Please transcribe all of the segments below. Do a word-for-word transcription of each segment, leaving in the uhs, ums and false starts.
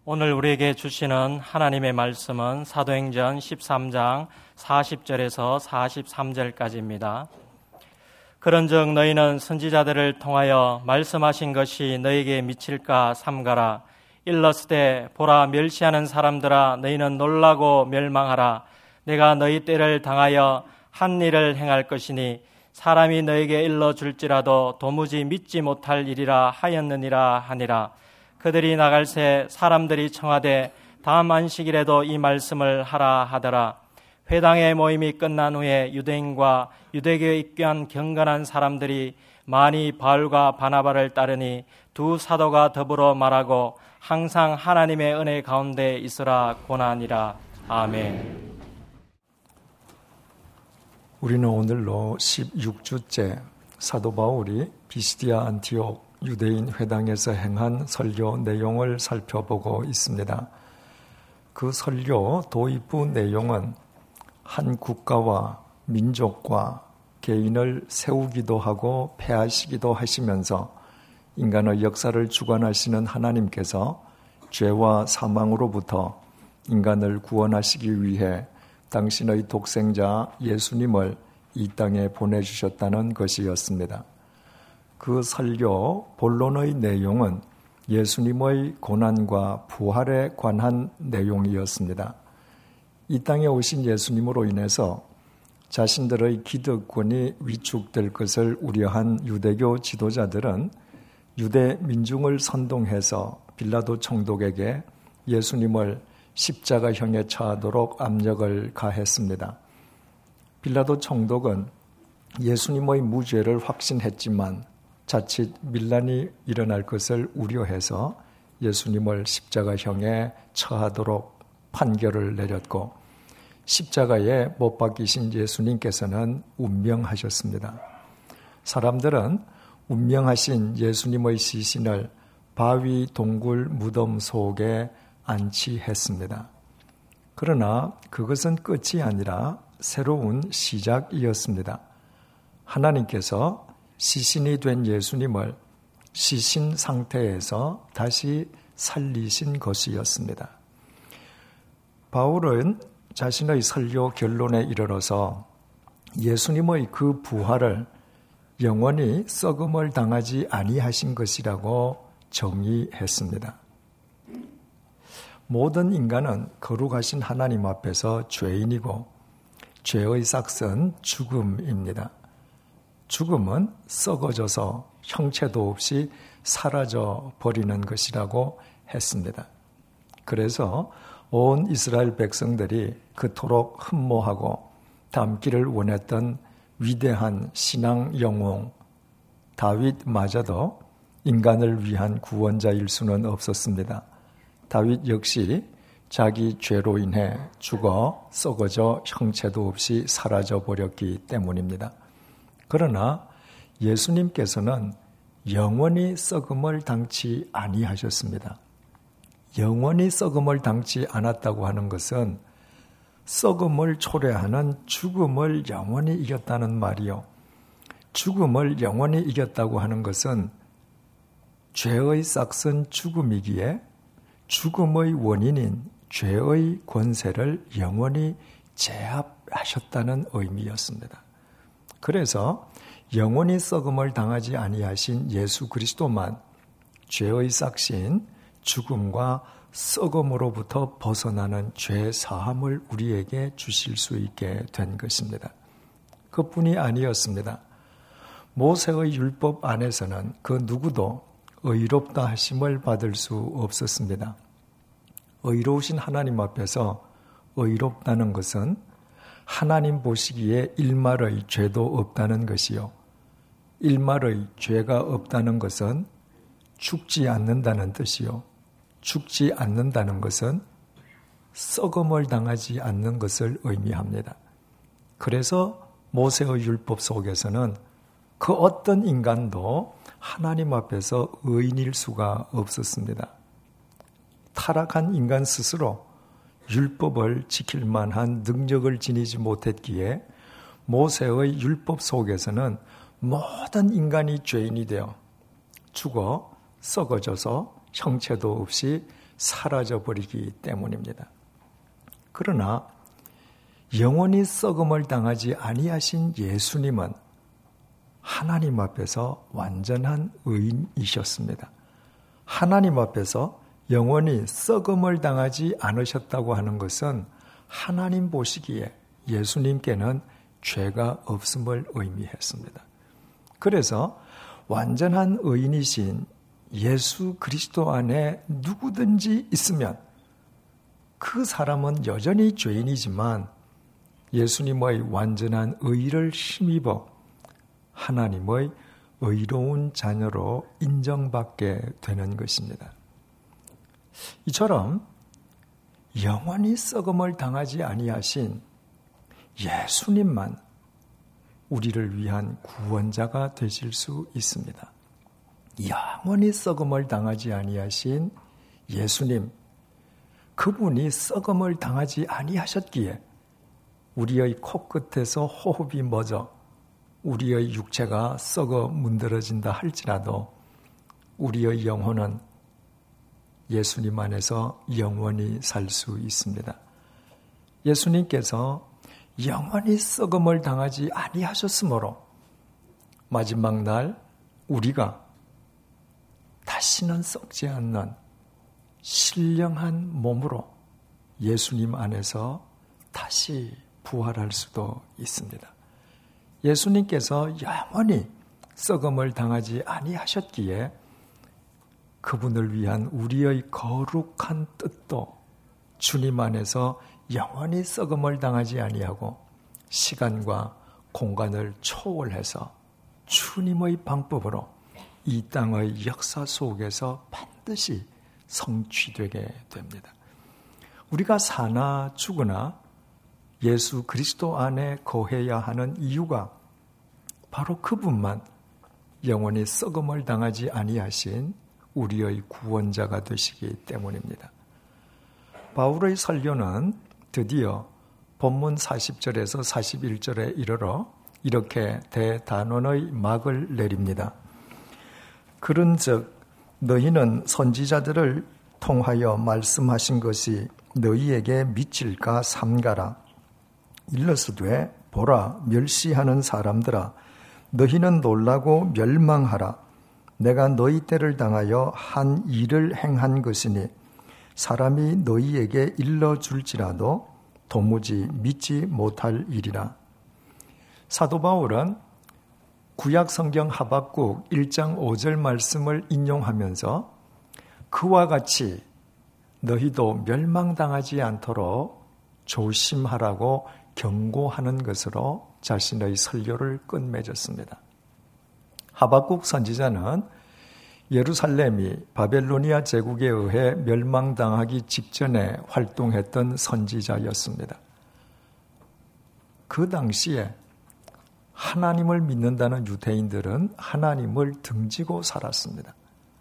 오늘 우리에게 주시는 하나님의 말씀은 사도행전 십삼 장 사십 절에서 사십삼 절까지입니다. 그런즉 너희는 선지자들을 통하여 말씀하신 것이 너희에게 미칠까 삼가라. 일렀으되 보라, 멸시하는 사람들아, 너희는 놀라고 멸망하라. 내가 너희 때를 당하여 한 일을 행할 것이니 사람이 너에게 일러줄지라도 도무지 믿지 못할 일이라 하였느니라 하니라. 그들이 나갈새 사람들이 청하되 다음 안식일에도 이 말씀을 하라 하더라. 회당의 모임이 끝난 후에 유대인과 유대교에 입교한 경건한 사람들이 많이 바울과 바나바를 따르니 두 사도가 더불어 말하고 항상 하나님의 은혜 가운데 있으라 고나니라. 아멘. 우리는 오늘로 십육 주째 사도 바울이 비시디아 안티옥 유대인 회당에서 행한 설교 내용을 살펴보고 있습니다. 그 설교 도입부 내용은 한 국가와 민족과 개인을 세우기도 하고 폐하시기도 하시면서 인간의 역사를 주관하시는 하나님께서 죄와 사망으로부터 인간을 구원하시기 위해 당신의 독생자 예수님을 이 땅에 보내주셨다는 것이었습니다. 그 설교 본론의 내용은 예수님의 고난과 부활에 관한 내용이었습니다. 이 땅에 오신 예수님으로 인해서 자신들의 기득권이 위축될 것을 우려한 유대교 지도자들은 유대 민중을 선동해서 빌라도 총독에게 예수님을 십자가형에 처하도록 압력을 가했습니다. 빌라도 총독은 예수님의 무죄를 확신했지만 자칫 밀란이 일어날 것을 우려해서 예수님을 십자가형에 처하도록 판결을 내렸고 십자가에 못 박히신 예수님께서는 운명하셨습니다. 사람들은 운명하신 예수님의 시신을 바위 동굴 무덤 속에 안치했습니다. 그러나 그것은 끝이 아니라 새로운 시작이었습니다. 하나님께서 시신이 된 예수님을 시신 상태에서 다시 살리신 것이었습니다. 바울은 자신의 설교 결론에 이르러서 예수님의 그 부활을 영원히 썩음을 당하지 아니하신 것이라고 정의했습니다. 모든 인간은 거룩하신 하나님 앞에서 죄인이고 죄의 삭은 죽음입니다. 죽음은 썩어져서 형체도 없이 사라져 버리는 것이라고 했습니다. 그래서 온 이스라엘 백성들이 그토록 흠모하고 닮기를 원했던 위대한 신앙 영웅 다윗마저도 인간을 위한 구원자일 수는 없었습니다. 다윗 역시 자기 죄로 인해 죽어 썩어져 형체도 없이 사라져 버렸기 때문입니다. 그러나 예수님께서는 영원히 썩음을 당치 아니하셨습니다. 영원히 썩음을 당치 않았다고 하는 것은 썩음을 초래하는 죽음을 영원히 이겼다는 말이요. 죽음을 영원히 이겼다고 하는 것은 죄의 싹은 죽음이기에 죽음의 원인인 죄의 권세를 영원히 제압하셨다는 의미였습니다. 그래서 영원히 썩음을 당하지 아니하신 예수 그리스도만 죄의 싹신 죽음과 썩음으로부터 벗어나는 죄 사함을 우리에게 주실 수 있게 된 것입니다. 그뿐이 아니었습니다. 모세의 율법 안에서는 그 누구도 의롭다 하심을 받을 수 없었습니다. 의로우신 하나님 앞에서 의롭다는 것은 하나님 보시기에 일말의 죄도 없다는 것이요. 일말의 죄가 없다는 것은 죽지 않는다는 뜻이요. 죽지 않는다는 것은 썩음을 당하지 않는 것을 의미합니다. 그래서 모세의 율법 속에서는 그 어떤 인간도 하나님 앞에서 의인일 수가 없었습니다. 타락한 인간 스스로 율법을 지킬 만한 능력을 지니지 못했기에 모세의 율법 속에서는 모든 인간이 죄인이 되어 죽어 썩어져서 형체도 없이 사라져버리기 때문입니다. 그러나 영원히 썩음을 당하지 아니하신 예수님은 하나님 앞에서 완전한 의인이셨습니다. 하나님 앞에서 영원히 썩음을 당하지 않으셨다고 하는 것은 하나님 보시기에 예수님께는 죄가 없음을 의미했습니다. 그래서 완전한 의인이신 예수 그리스도 안에 누구든지 있으면 그 사람은 여전히 죄인이지만 예수님의 완전한 의를 힘입어 하나님의 의로운 자녀로 인정받게 되는 것입니다. 이처럼 영원히 썩음을 당하지 아니하신 예수님만 우리를 위한 구원자가 되실 수 있습니다. 영원히 썩음을 당하지 아니하신 예수님, 그분이 썩음을 당하지 아니하셨기에 우리의 코끝에서 호흡이 멎어 우리의 육체가 썩어 문드러진다 할지라도 우리의 영혼은 예수님 안에서 영원히 살 수 있습니다. 예수님께서 영원히 썩음을 당하지 아니하셨으므로 마지막 날 우리가 다시는 썩지 않는 신령한 몸으로 예수님 안에서 다시 부활할 수도 있습니다. 예수님께서 영원히 썩음을 당하지 아니하셨기에 그분을 위한 우리의 거룩한 뜻도 주님 안에서 영원히 썩음을 당하지 아니하고 시간과 공간을 초월해서 주님의 방법으로 이 땅의 역사 속에서 반드시 성취되게 됩니다. 우리가 사나 죽으나 예수 그리스도 안에 거해야 하는 이유가 바로 그분만 영원히 썩음을 당하지 아니하신 우리의 구원자가 되시기 때문입니다. 바울의 설교는 드디어 본문 사십 절에서 사십일 절에 이르러 이렇게 대단원의 막을 내립니다. 그런즉 너희는 선지자들을 통하여 말씀하신 것이 너희에게 미칠까 삼가라. 일러스되 보라 멸시하는 사람들아 너희는 놀라고 멸망하라. 내가 너희 때를 당하여 한 일을 행한 것이니 사람이 너희에게 일러줄지라도 도무지 믿지 못할 일이라. 사도 바울은 구약 성경 하박국 일 장 오 절 말씀을 인용하면서 그와 같이 너희도 멸망당하지 않도록 조심하라고 경고하는 것으로 자신의 설교를 끝맺었습니다. 하박국 선지자는 예루살렘이 바벨로니아 제국에 의해 멸망당하기 직전에 활동했던 선지자였습니다. 그 당시에 하나님을 믿는다는 유대인들은 하나님을 등지고 살았습니다.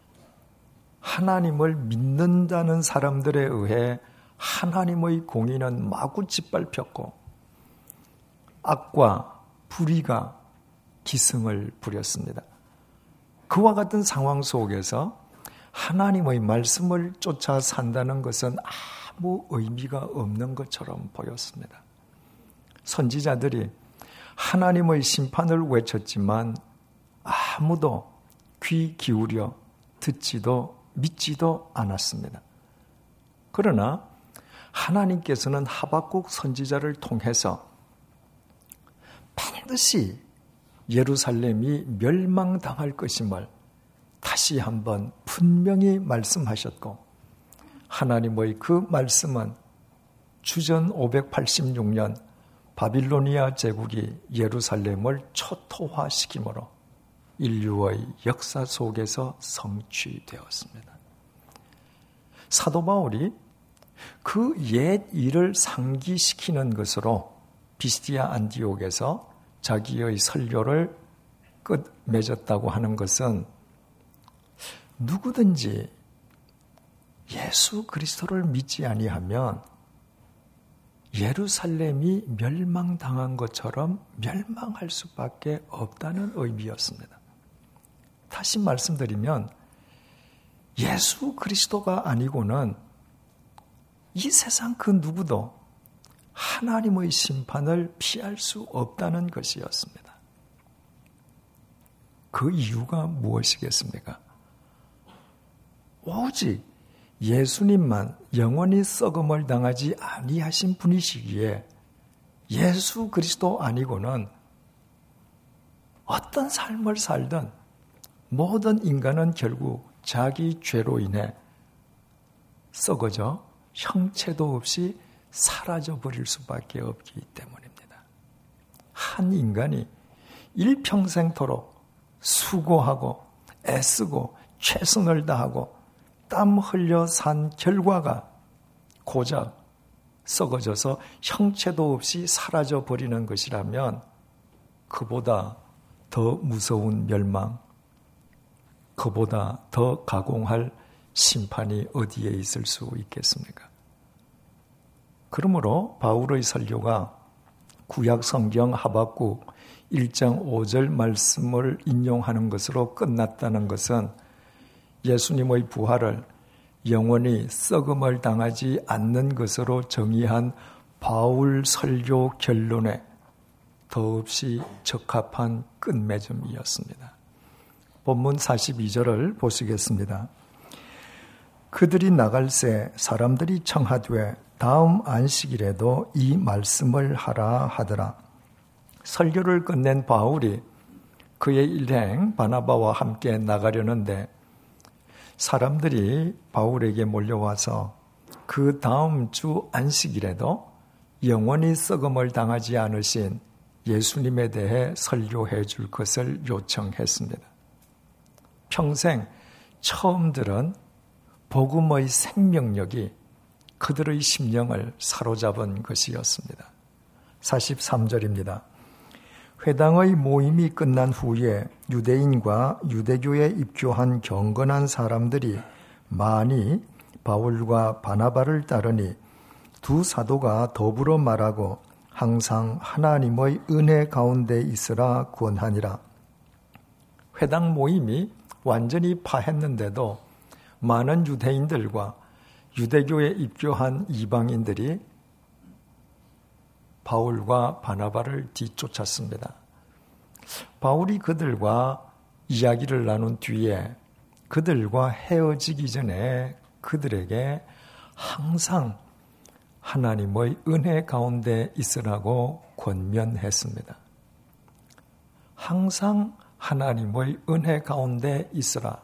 하나님을 믿는다는 사람들에 의해 하나님의 공의는 마구 짓밟혔고 악과 불의가 기승을 부렸습니다. 그와 같은 상황 속에서 하나님의 말씀을 쫓아 산다는 것은 아무 의미가 없는 것처럼 보였습니다. 선지자들이 하나님의 심판을 외쳤지만 아무도 귀 기울여 듣지도 믿지도 않았습니다. 그러나 하나님께서는 하박국 선지자를 통해서 반드시 예루살렘이 멸망당할 것임을 다시 한번 분명히 말씀하셨고 하나님의 그 말씀은 주전 오백팔십육 년 바빌로니아 제국이 예루살렘을 초토화시키므로 인류의 역사 속에서 성취되었습니다. 사도 바울이 그 옛 일을 상기시키는 것으로 비스디아 안디옥에서 자기의 설교를 끝맺었다고 하는 것은 누구든지 예수 그리스도를 믿지 아니하면 예루살렘이 멸망당한 것처럼 멸망할 수밖에 없다는 의미였습니다. 다시 말씀드리면 예수 그리스도가 아니고는 이 세상 그 누구도 하나님의 심판을 피할 수 없다는 것이었습니다. 그 이유가 무엇이겠습니까? 오직 예수님만 영원히 썩음을 당하지 아니하신 분이시기에 예수 그리스도 아니고는 어떤 삶을 살든 모든 인간은 결국 자기 죄로 인해 썩어져 형체도 없이 사라져 버릴 수밖에 없기 때문입니다. 한 인간이 일평생토록 수고하고 애쓰고 최선을 다하고 땀 흘려 산 결과가 고작 썩어져서 형체도 없이 사라져 버리는 것이라면 그보다 더 무서운 멸망, 그보다 더 가공할 심판이 어디에 있을 수 있겠습니까? 그러므로 바울의 설교가 구약 성경 하박국 일 장 오 절 말씀을 인용하는 것으로 끝났다는 것은 예수님의 부활을 영원히 썩음을 당하지 않는 것으로 정의한 바울 설교 결론에 더없이 적합한 끝맺음이었습니다. 본문 사십이 절을 보시겠습니다. 그들이 나갈새 사람들이 청하되 다음 안식일에도 이 말씀을 하라 하더라. 설교를 끝낸 바울이 그의 일행 바나바와 함께 나가려는데 사람들이 바울에게 몰려와서 그 다음 주 안식일에도 영원히 썩음을 당하지 않으신 예수님에 대해 설교해 줄 것을 요청했습니다. 평생 처음 들은 복음의 생명력이 그들의 심령을 사로잡은 것이었습니다. 사십삼 절입니다. 회당의 모임이 끝난 후에 유대인과 유대교에 입교한 경건한 사람들이 많이 바울과 바나바를 따르니 두 사도가 더불어 말하고 항상 하나님의 은혜 가운데 있으라 권하니라. 회당 모임이 완전히 파했는데도 많은 유대인들과 유대교에 입교한 이방인들이 바울과 바나바를 뒤쫓았습니다. 바울이 그들과 이야기를 나눈 뒤에 그들과 헤어지기 전에 그들에게 항상 하나님의 은혜 가운데 있으라고 권면했습니다. 항상 하나님의 은혜 가운데 있으라.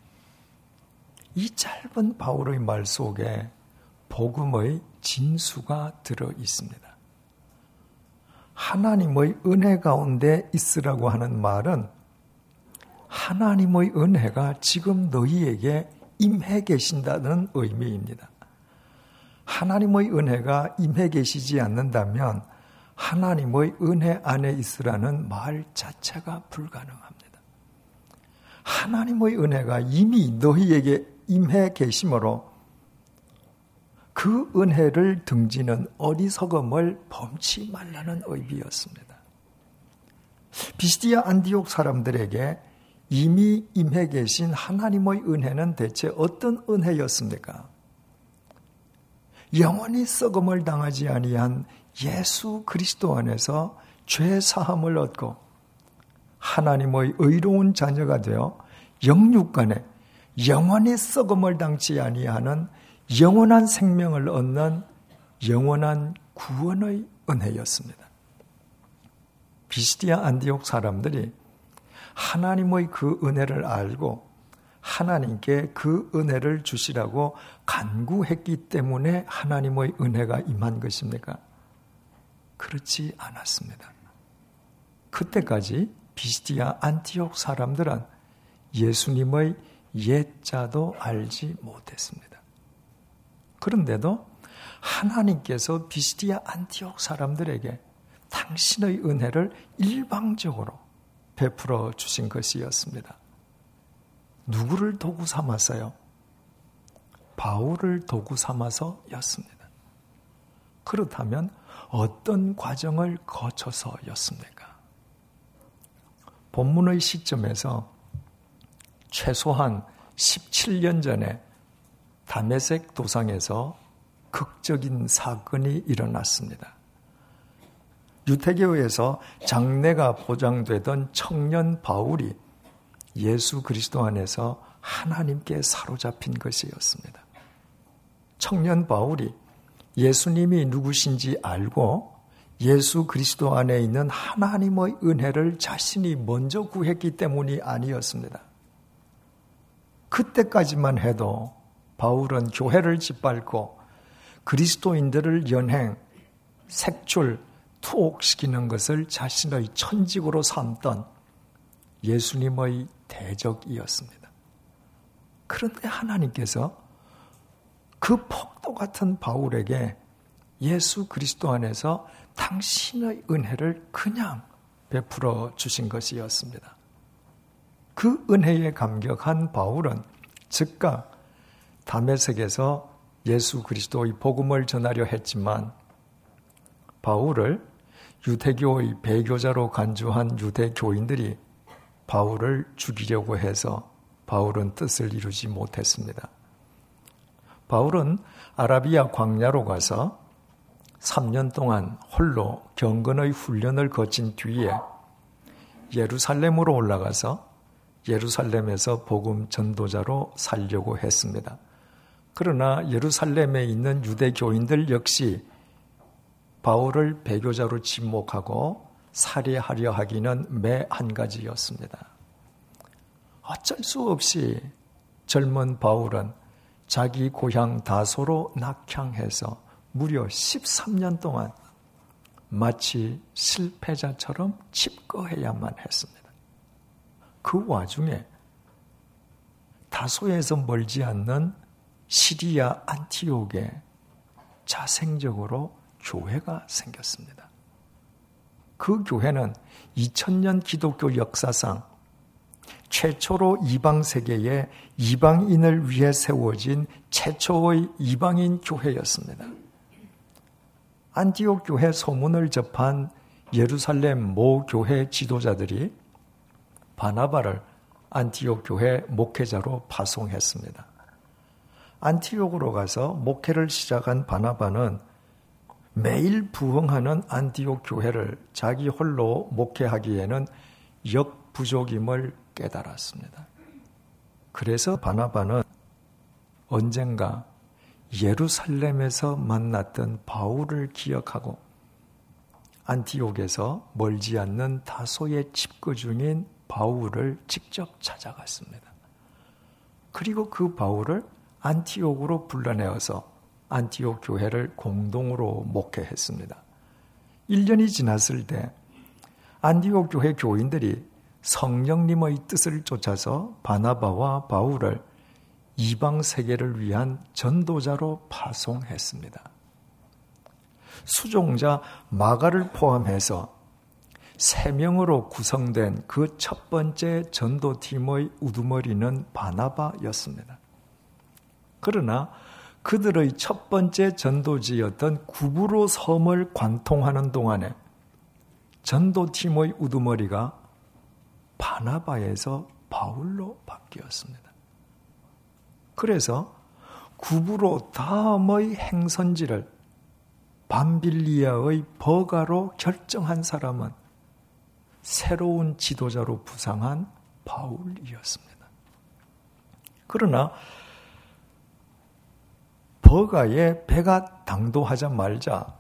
이 짧은 바울의 말 속에 복음의 진수가 들어 있습니다. 하나님의 은혜 가운데 있으라고 하는 말은 하나님의 은혜가 지금 너희에게 임해 계신다는 의미입니다. 하나님의 은혜가 임해 계시지 않는다면 하나님의 은혜 안에 있으라는 말 자체가 불가능합니다. 하나님의 은혜가 이미 너희에게 임해 계심으로 그 은혜를 등지는 어리석음을 범치 말라는 의미였습니다. 비시디아 안디옥 사람들에게 이미 임해 계신 하나님의 은혜는 대체 어떤 은혜였습니까? 영원히 썩음을 당하지 아니한 예수 그리스도 안에서 죄 사함을 얻고 하나님의 의로운 자녀가 되어 영육간에 영원히 썩음을 당치 아니하는 영원한 생명을 얻는 영원한 구원의 은혜였습니다. 비시디아 안디옥 사람들이 하나님의 그 은혜를 알고 하나님께 그 은혜를 주시라고 간구했기 때문에 하나님의 은혜가 임한 것입니까? 그렇지 않았습니다. 그때까지 비시디아 안티옥 사람들은 예수님의 옛자도 알지 못했습니다. 그런데도 하나님께서 비시디아 안티옥 사람들에게 당신의 은혜를 일방적으로 베풀어 주신 것이었습니다. 누구를 도구 삼아서요? 바울을 도구 삼아서였습니다. 그렇다면 어떤 과정을 거쳐서였습니까? 본문의 시점에서 최소한 십칠 년 전에 다메섹 도상에서 극적인 사건이 일어났습니다. 유태교에서 장래가 보장되던 청년 바울이 예수 그리스도 안에서 하나님께 사로잡힌 것이었습니다. 청년 바울이 예수님이 누구신지 알고 예수 그리스도 안에 있는 하나님의 은혜를 자신이 먼저 구했기 때문이 아니었습니다. 그때까지만 해도 바울은 교회를 짓밟고 그리스도인들을 연행, 색출, 투옥시키는 것을 자신의 천직으로 삼던 예수님의 대적이었습니다. 그런데 하나님께서 그 폭도 같은 바울에게 예수 그리스도 안에서 당신의 은혜를 그냥 베풀어 주신 것이었습니다. 그 은혜에 감격한 바울은 즉각 다메섹에서 예수 그리스도의 복음을 전하려 했지만 바울을 유대교의 배교자로 간주한 유대교인들이 바울을 죽이려고 해서 바울은 뜻을 이루지 못했습니다. 바울은 아라비아 광야로 가서 삼 년 동안 홀로 경건의 훈련을 거친 뒤에 예루살렘으로 올라가서 예루살렘에서 복음 전도자로 살려고 했습니다. 그러나 예루살렘에 있는 유대교인들 역시 바울을 배교자로 지목하고 살해하려 하기는 매 한 가지였습니다. 어쩔 수 없이 젊은 바울은 자기 고향 다소로 낙향해서 무려 십삼 년 동안 마치 실패자처럼 칩거해야만 했습니다. 그 와중에 다소에서 멀지 않는 시리아 안티옥에 자생적으로 교회가 생겼습니다. 그 교회는 이천 년 기독교 역사상 최초로 이방 세계에 이방인을 위해 세워진 최초의 이방인 교회였습니다. 안티옥 교회 소문을 접한 예루살렘 모 교회 지도자들이 바나바를 안티옥 교회 목회자로 파송했습니다. 안티옥으로 가서 목회를 시작한 바나바는 매일 부흥하는 안티옥 교회를 자기 홀로 목회하기에는 역부족임을 깨달았습니다. 그래서 바나바는 언젠가 예루살렘에서 만났던 바울을 기억하고 안티옥에서 멀지 않는 다소에 칩거 중인 바울을 직접 찾아갔습니다. 그리고 그 바울을 안티옥으로 불러내어서 안티옥 교회를 공동으로 목회했습니다. 일 년이 지났을 때 안티옥 교회 교인들이 성령님의 뜻을 쫓아서 바나바와 바울을 이방 세계를 위한 전도자로 파송했습니다. 수종자 마가를 포함해서 세 명으로 구성된 그 첫 번째 전도팀의 우두머리는 바나바였습니다. 그러나 그들의 첫 번째 전도지였던 구브로 섬을 관통하는 동안에 전도팀의 우두머리가 바나바에서 바울로 바뀌었습니다. 그래서 구브로 다음의 행선지를 밤빌리아의 버가로 결정한 사람은 새로운 지도자로 부상한 바울이었습니다. 그러나 버가에 배가 당도하자마자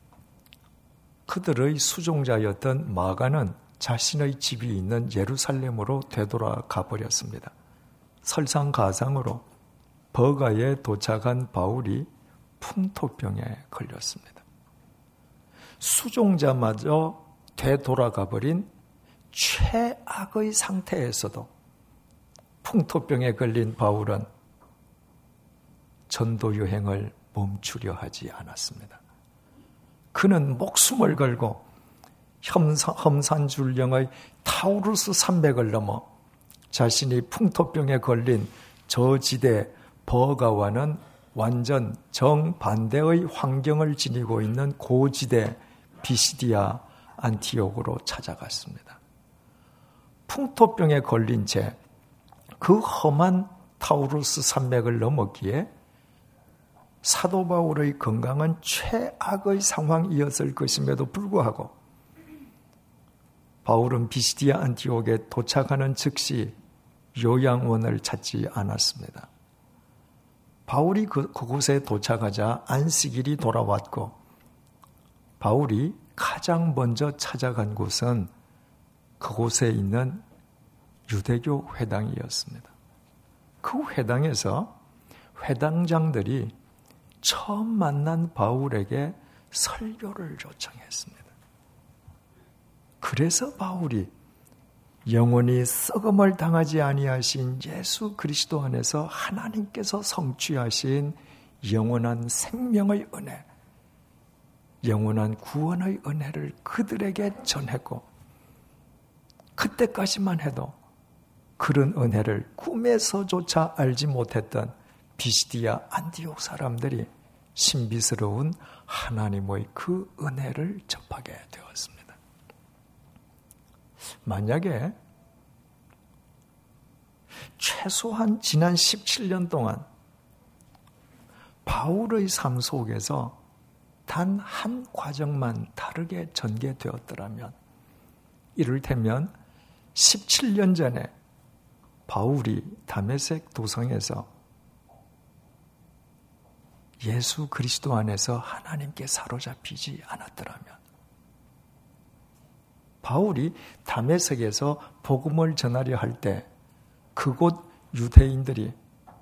그들의 수종자였던 마가는 자신의 집이 있는 예루살렘으로 되돌아가 버렸습니다. 설상가상으로 버가에 도착한 바울이 풍토병에 걸렸습니다. 수종자마저 되돌아가 버린 최악의 상태에서도 풍토병에 걸린 바울은 전도 여행을 멈추려 하지 않았습니다. 그는 목숨을 걸고 험산줄령의 타우루스 산맥을 넘어 자신이 풍토병에 걸린 저 지대 버가와는 완전 정반대의 환경을 지니고 있는 고지대 비시디아 안티옥으로 찾아갔습니다. 풍토병에 걸린 채 그 험한 타우루스 산맥을 넘었기에 사도 바울의 건강은 최악의 상황이었을 것임에도 불구하고 바울은 비시디아 안티옥에 도착하는 즉시 요양원을 찾지 않았습니다. 바울이 그, 그곳에 도착하자 안식일이 돌아왔고 바울이 가장 먼저 찾아간 곳은 그곳에 있는 유대교 회당이었습니다. 그 회당에서 회당장들이 처음 만난 바울에게 설교를 요청했습니다. 그래서 바울이 영원히 썩음을 당하지 아니하신 예수 그리스도 안에서 하나님께서 성취하신 영원한 생명의 은혜, 영원한 구원의 은혜를 그들에게 전했고 그때까지만 해도 그런 은혜를 꿈에서조차 알지 못했던 비시디아 안디옥 사람들이 신비스러운 하나님의 그 은혜를 접하게 되었습니다. 만약에 최소한 지난 십칠 년 동안 바울의 삶 속에서 단 한 과정만 다르게 전개되었더라면, 이를테면 십칠 년 전에 바울이 다메섹 도성에서 예수 그리스도 안에서 하나님께 사로잡히지 않았더라면, 바울이 다메섹에서 복음을 전하려 할 때 그곳 유대인들이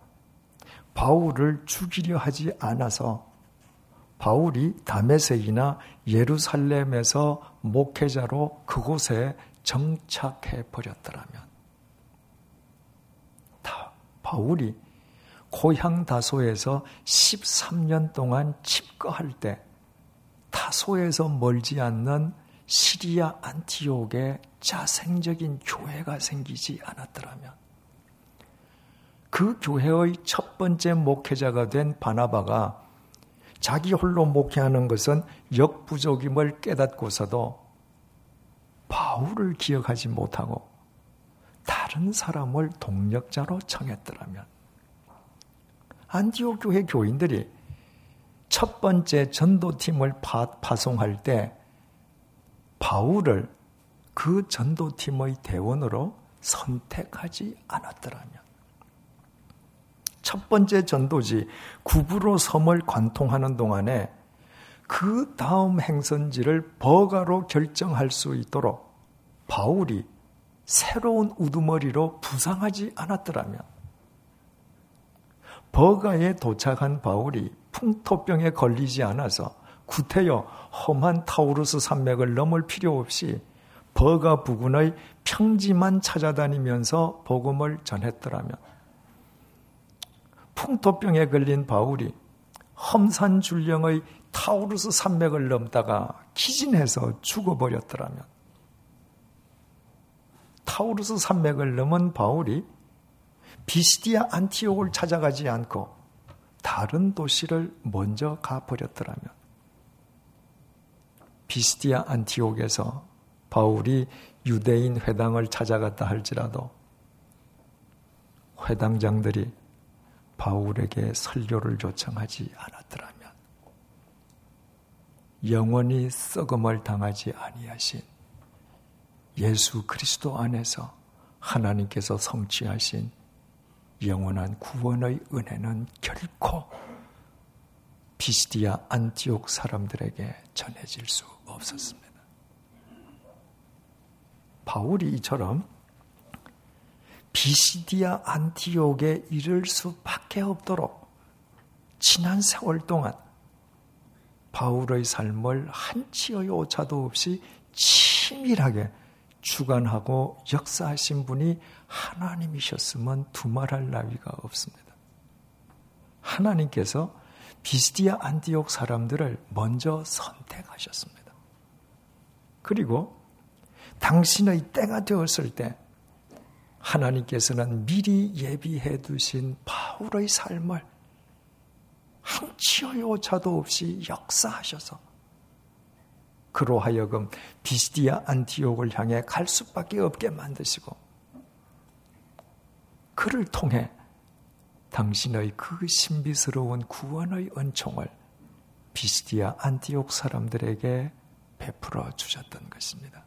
바울을 죽이려 하지 않아서 바울이 다메섹이나 예루살렘에서 목회자로 그곳에 정착해 버렸더라면, 다 바울이 고향 다소에서 십삼 년 동안 집거할 때 다소에서 멀지 않는 시리아 안티옥에 자생적인 교회가 생기지 않았더라면, 그 교회의 첫 번째 목회자가 된 바나바가 자기 홀로 목회하는 것은 역부족임을 깨닫고서도 바울을 기억하지 못하고 다른 사람을 동력자로 청했더라면, 안디옥 교회 교인들이 첫 번째 전도팀을 파, 파송할 때 바울을 그 전도팀의 대원으로 선택하지 않았더라면, 첫 번째 전도지 구브로 섬을 관통하는 동안에 그 다음 행선지를 버가로 결정할 수 있도록 바울이 새로운 우두머리로 부상하지 않았더라면, 버가에 도착한 바울이 풍토병에 걸리지 않아서 구태여 험한 타우루스 산맥을 넘을 필요 없이 버가 부근의 평지만 찾아다니면서 복음을 전했더라면, 풍토병에 걸린 바울이 험산줄령의 타우루스 산맥을 넘다가 기진해서 죽어버렸더라면, 타우루스 산맥을 넘은 바울이 비시디아 안티옥을 찾아가지 않고 다른 도시를 먼저 가버렸더라면, 비시디아 안티옥에서 바울이 유대인 회당을 찾아갔다 할지라도 회당장들이 바울에게 설교를 요청하지 않았더라면, 영원히 썩음을 당하지 아니하신 예수 그리스도 안에서 하나님께서 성취하신 영원한 구원의 은혜는 결코 비시디아 안티옥 사람들에게 전해질 수 없었습니다. 바울이 이처럼 비시디아 안티옥에 이를 수밖에 없도록 지난 세월 동안 바울의 삶을 한치의 오차도 없이 치밀하게 주관하고 역사하신 분이 하나님이셨으면 두말할 나위가 없습니다. 하나님께서 비시디아 안티옥 사람들을 먼저 선택하셨습니다. 그리고 당신의 때가 되었을 때 하나님께서는 미리 예비해 두신 바울의 삶을 한치의 오차도 없이 역사하셔서 그로 하여금 비시디아 안티옥을 향해 갈 수밖에 없게 만드시고, 그를 통해 당신의 그 신비스러운 구원의 은총을 비시디아 안티옥 사람들에게 베풀어 주셨던 것입니다.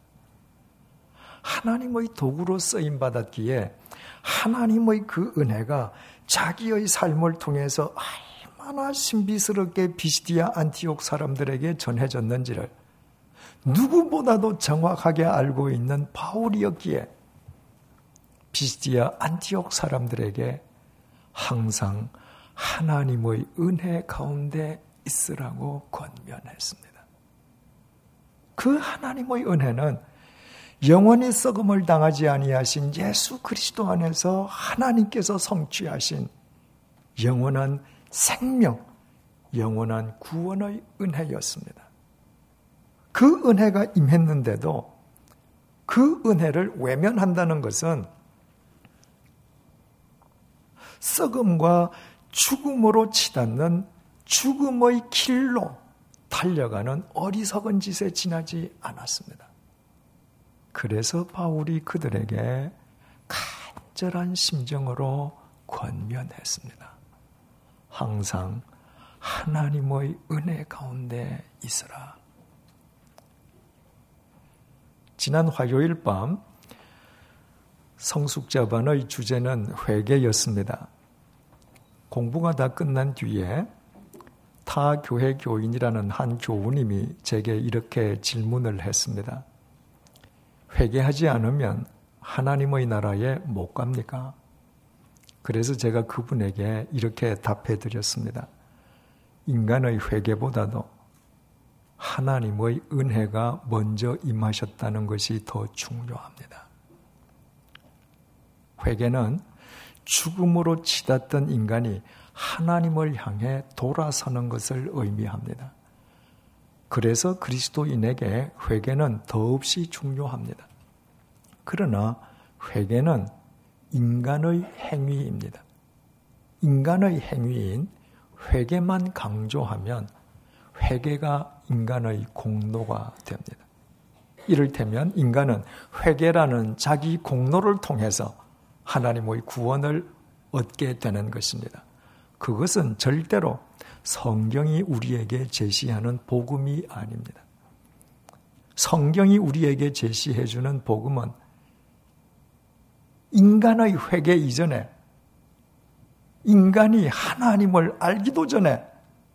하나님의 도구로 쓰임받았기에 하나님의 그 은혜가 자기의 삶을 통해서 얼마나 신비스럽게 비시디아 안티옥 사람들에게 전해졌는지를 누구보다도 정확하게 알고 있는 바울이었기에 비시디아 안티옥 사람들에게 항상 하나님의 은혜 가운데 있으라고 권면했습니다. 그 하나님의 은혜는 영원히 썩음을 당하지 아니하신 예수 그리스도 안에서 하나님께서 성취하신 영원한 생명, 영원한 구원의 은혜였습니다. 그 은혜가 임했는데도 그 은혜를 외면한다는 것은 썩음과 죽음으로 치닫는 죽음의 길로 달려가는 어리석은 짓에 지나지 않았습니다. 그래서 바울이 그들에게 간절한 심정으로 권면했습니다. 항상 하나님의 은혜 가운데 있으라. 지난 화요일 밤 성숙자반의 주제는 회개였습니다. 공부가 다 끝난 뒤에 타 교회 교인이라는 한 교우님이 제게 이렇게 질문을 했습니다. 회개하지 않으면 하나님의 나라에 못 갑니까? 그래서 제가 그분에게 이렇게 답해 드렸습니다. 인간의 회개보다도 하나님의 은혜가 먼저 임하셨다는 것이 더 중요합니다. 회개는 죽음으로 치닫던 인간이 하나님을 향해 돌아서는 것을 의미합니다. 그래서 그리스도인에게 회개는 더없이 중요합니다. 그러나 회개는 인간의 행위입니다. 인간의 행위인 회개만 강조하면 회개가 인간의 공로가 됩니다. 이를테면 인간은 회개라는 자기 공로를 통해서 하나님의 구원을 얻게 되는 것입니다. 그것은 절대로 성경이 우리에게 제시하는 복음이 아닙니다. 성경이 우리에게 제시해주는 복음은 인간의 회개 이전에 인간이 하나님을 알기도 전에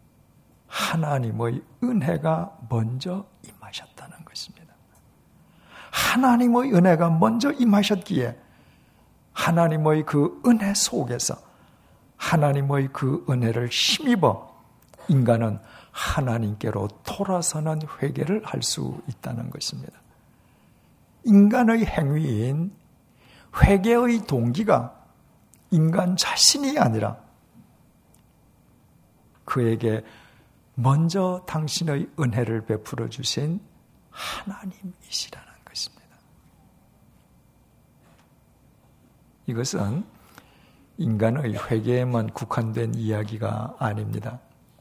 하나님의 은혜가 먼저 임하셨다는 것입니다. 하나님의 은혜가 먼저 임하셨기에 하나님의 그 은혜 속에서 하나님의 그 은혜를 힘입어 인간은 하나님께로 돌아서는 회개를 할 수 있다는 것입니다. 인간의 행위인 회개의 동기가 인간 자신이 아니라 그에게 먼저 당신의 은혜를 베풀어 주신 하나님이시라는 것입니다. 이것은 인간의 회개에만 국한된 이야기가 아닙니다.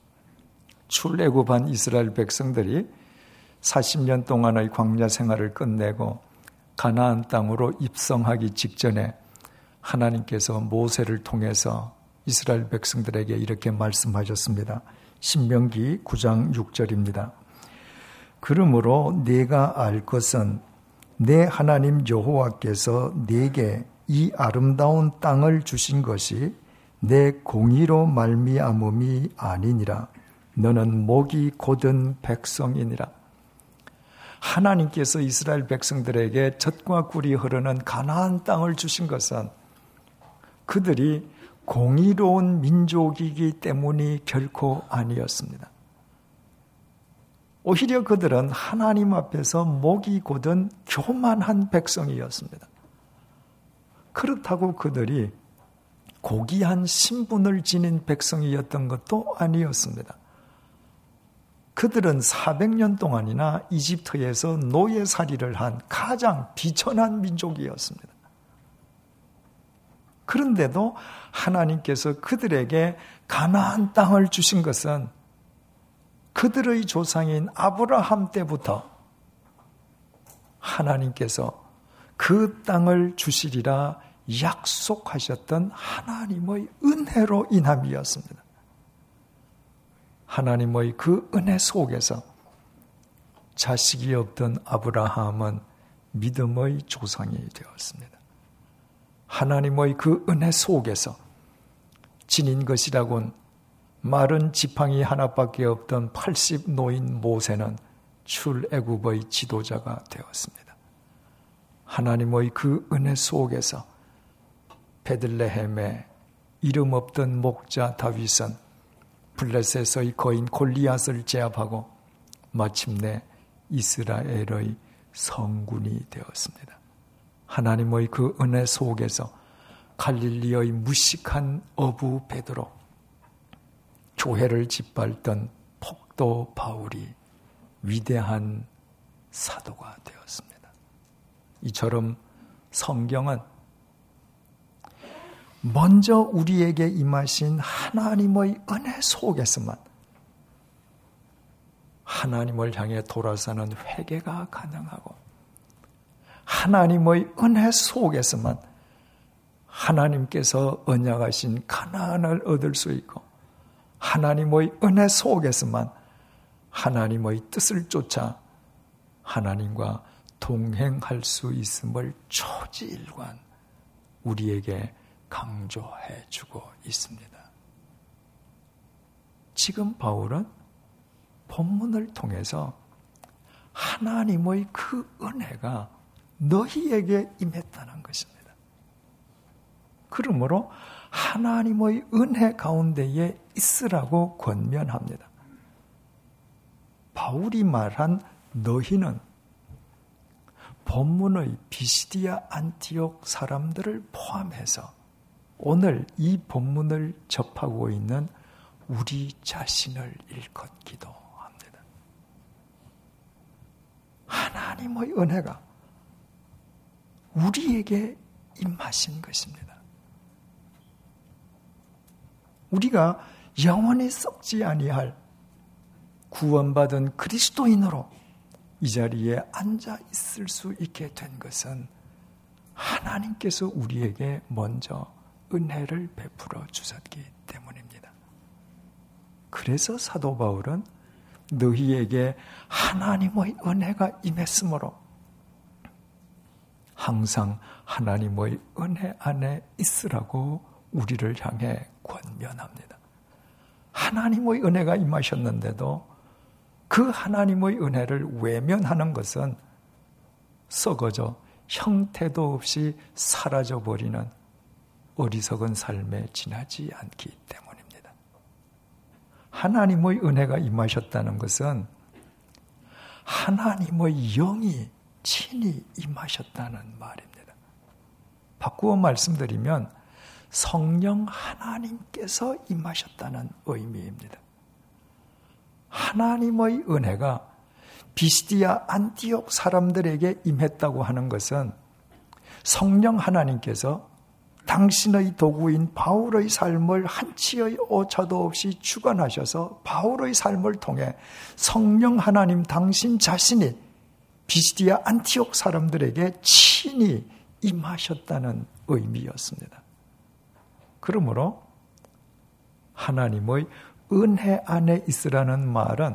출애굽한 이스라엘 백성들이 사십 년 동안의 광야 생활을 끝내고 가나안 땅으로 입성하기 직전에 하나님께서 모세를 통해서 이스라엘 백성들에게 이렇게 말씀하셨습니다. 신명기 구 장 육 절입니다. 그러므로 네가 알 것은 내 하나님 여호와께서 네게 이 아름다운 땅을 주신 것이 내 공의로 말미암음이 아니니라. 너는 목이 곧은 백성이니라. 하나님께서 이스라엘 백성들에게 젖과 꿀이 흐르는 가나안 땅을 주신 것은 그들이 공의로운 민족이기 때문이 결코 아니었습니다. 오히려 그들은 하나님 앞에서 목이 곧은 교만한 백성이었습니다. 그렇다고 그들이 고귀한 신분을 지닌 백성이었던 것도 아니었습니다. 그들은 사백 년 동안이나 이집트에서 노예살이를 한 가장 비천한 민족이었습니다. 그런데도 하나님께서 그들에게 가나안 땅을 주신 것은 그들의 조상인 아브라함 때부터 하나님께서 그 땅을 주시리라 약속하셨던 하나님의 은혜로 인함이었습니다. 하나님의 그 은혜 속에서 자식이 없던 아브라함은 믿음의 조상이 되었습니다. 하나님의 그 은혜 속에서 지닌 것이라곤 마른 지팡이 하나밖에 없던 팔십 노인 모세는 출애굽의 지도자가 되었습니다. 하나님의 그 은혜 속에서 베들레헴에 이름 없던 목자 다윗은 블레셋의 거인 골리앗을 제압하고 마침내 이스라엘의 성군이 되었습니다. 하나님의 그 은혜 속에서 갈릴리의 무식한 어부 베드로, 교회를 짓밟던 폭도 바울이 위대한 사도가 되었습니다. 이처럼 성경은 먼저 우리에게 임하신 하나님의 은혜 속에서만 하나님을 향해 돌아서는 회개가 가능하고, 하나님의 은혜 속에서만 하나님께서 언약하신 가나안을 얻을 수 있고, 하나님의 은혜 속에서만 하나님의 뜻을 쫓아 하나님과 동행할 수 있음을 초지일관 우리에게 강조해 주고 있습니다. 지금 바울은 본문을 통해서 하나님의 그 은혜가 너희에게 임했다는 것입니다. 그러므로 하나님의 은혜 가운데에 있으라고 권면합니다. 바울이 말한 너희는 본문의 비시디아 안티옥 사람들을 포함해서 오늘 이 본문을 접하고 있는 우리 자신을 일컫기도 합니다. 하나님의 은혜가 우리에게 임하신 것입니다. 우리가 영원히 썩지 아니할 구원받은 그리스도인으로 이 자리에 앉아 있을 수 있게 된 것은 하나님께서 우리에게 먼저 은혜를 베풀어 주셨기 때문입니다. 그래서 사도 바울은 너희에게 하나님의 은혜가 임했으므로 항상 하나님의 은혜 안에 있으라고 우리를 향해 권면합니다. 하나님의 은혜가 임하셨는데도 그 하나님의 은혜를 외면하는 것은 썩어져 형태도 없이 사라져버리는 어리석은 삶에 지나지 않기 때문입니다. 하나님의 은혜가 임하셨다는 것은 하나님의 영이 친히 임하셨다는 말입니다. 바꾸어 말씀드리면 성령 하나님께서 임하셨다는 의미입니다. 하나님의 은혜가 비시디아 안티옥 사람들에게 임했다고 하는 것은 성령 하나님께서 당신의 도구인 바울의 삶을 한치의 오차도 없이 주관하셔서 바울의 삶을 통해 성령 하나님 당신 자신이 비시디아 안티옥 사람들에게 친히 임하셨다는 의미였습니다. 그러므로 하나님의 은혜 안에 있으라는 말은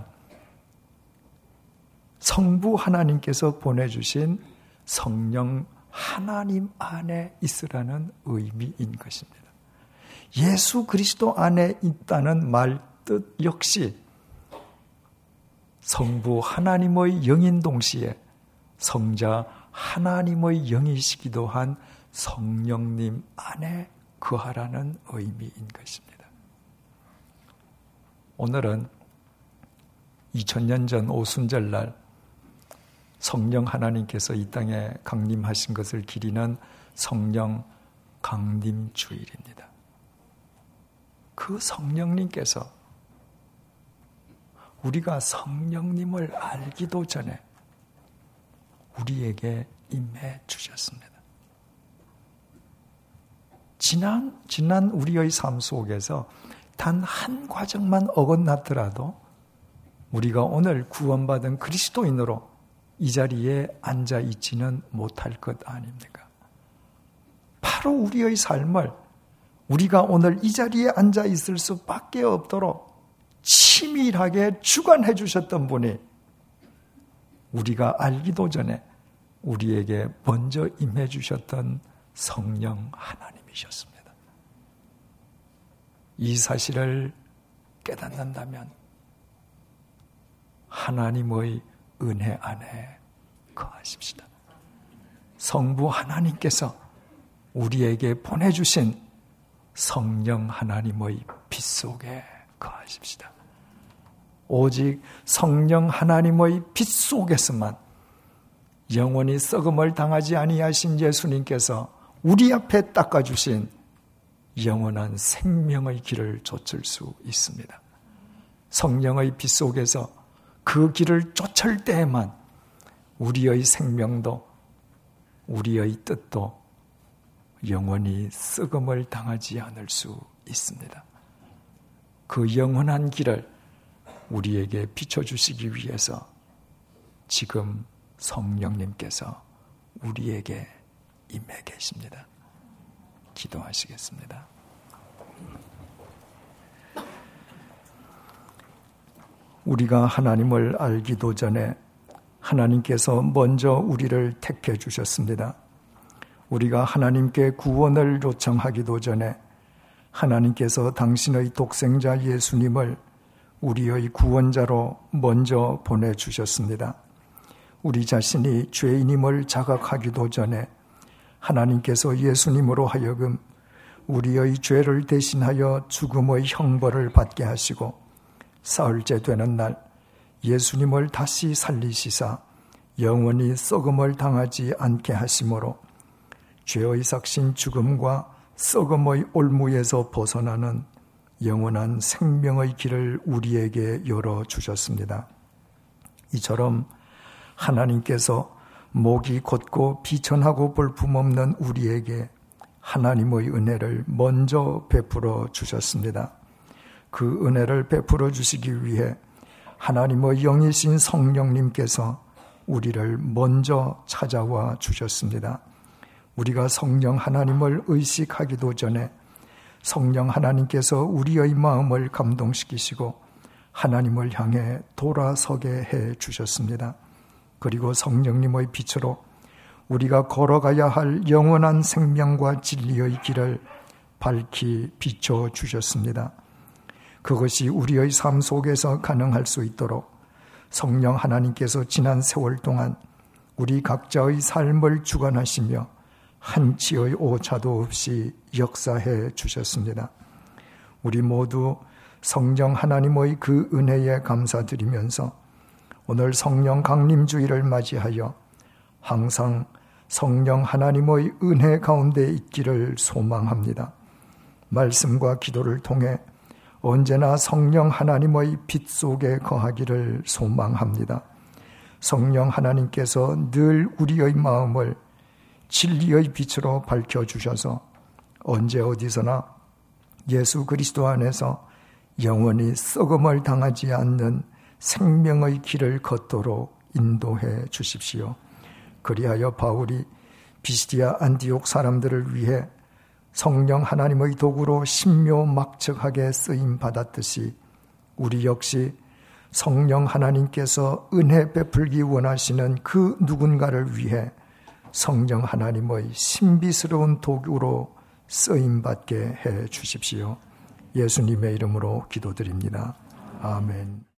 성부 하나님께서 보내주신 성령 하나님 안에 있으라는 의미인 것입니다. 예수 그리스도 안에 있다는 말 뜻 역시 성부 하나님의 영인 동시에 성자 하나님의 영이시기도 한 성령님 안에 거하라는 의미인 것입니다. 오늘은 이천 년 전 오순절날 성령 하나님께서 이 땅에 강림하신 것을 기리는 성령 강림주일입니다. 그 성령님께서 우리가 성령님을 알기도 전에 우리에게 임해 주셨습니다. 지난, 지난 우리의 삶 속에서 단 한 과정만 어긋났더라도 우리가 오늘 구원받은 그리스도인으로 이 자리에 앉아 있지는 못할 것 아닙니까? 바로 바로 우리의 삶을 우리가 오늘 이 자리에 앉아 있을 수밖에 없도록 치밀하게 주관해 주셨던 분이 우리가 알기도 전에 우리에게 먼저 임해 주셨던 성령 하나님이셨습니다. 이 사실을 깨닫는다면 하나님의 은혜 안에 거하십시다. 성부 하나님께서 우리에게 보내주신 성령 하나님의 빛 속에 거하십시다. 오직 성령 하나님의 빛 속에서만 영원히 썩음을 당하지 아니하신 예수님께서 우리 앞에 닦아주신 영원한 생명의 길을 쫓을 수 있습니다. 성령의 빛 속에서 그 길을 쫓을 때에만 우리의 생명도 우리의 뜻도 영원히 썩음을 당하지 않을 수 있습니다. 그 영원한 길을 우리에게 비춰주시기 위해서 지금 성령님께서 우리에게 임해 계십니다. 기도하시겠습니다. 우리가 하나님을 알기도 전에 하나님께서 먼저 우리를 택해 주셨습니다. 우리가 하나님께 구원을 요청하기도 전에 하나님께서 당신의 독생자 예수님을 우리의 구원자로 먼저 보내주셨습니다. 우리 자신이 죄인임을 자각하기도 전에 하나님께서 예수님으로 하여금 우리의 죄를 대신하여 죽음의 형벌을 받게 하시고 사흘째 되는 날 예수님을 다시 살리시사 영원히 썩음을 당하지 않게 하심으로 죄의 삭신 죽음과 썩음의 올무에서 벗어나는 영원한 생명의 길을 우리에게 열어주셨습니다. 이처럼 하나님께서 목이 곧고 비천하고 볼품없는 우리에게 하나님의 은혜를 먼저 베풀어 주셨습니다. 그 은혜를 베풀어 주시기 위해 하나님의 영이신 성령님께서 우리를 먼저 찾아와 주셨습니다. 우리가 성령 하나님을 의식하기도 전에 성령 하나님께서 우리의 마음을 감동시키시고 하나님을 향해 돌아서게 해 주셨습니다. 그리고 성령님의 빛으로 우리가 걸어가야 할 영원한 생명과 진리의 길을 밝히 비춰 주셨습니다. 그것이 우리의 삶 속에서 가능할 수 있도록 성령 하나님께서 지난 세월 동안 우리 각자의 삶을 주관하시며 한치의 오차도 없이 역사해 주셨습니다. 우리 모두 성령 하나님의 그 은혜에 감사드리면서 오늘 성령 강림주일을 맞이하여 항상 성령 하나님의 은혜 가운데 있기를 소망합니다. 말씀과 기도를 통해 언제나 성령 하나님의 빛 속에 거하기를 소망합니다. 성령 하나님께서 늘 우리의 마음을 진리의 빛으로 밝혀주셔서 언제 어디서나 예수 그리스도 안에서 영원히 썩음을 당하지 않는 생명의 길을 걷도록 인도해 주십시오. 그리하여 바울이 비시디아 안디옥 사람들을 위해 성령 하나님의 도구로 신묘막측하게 쓰임 받았듯이 우리 역시 성령 하나님께서 은혜 베풀기 원하시는 그 누군가를 위해 성령 하나님의 신비스러운 도구로 쓰임받게 해 주십시오. 예수님의 이름으로 기도드립니다. 아멘.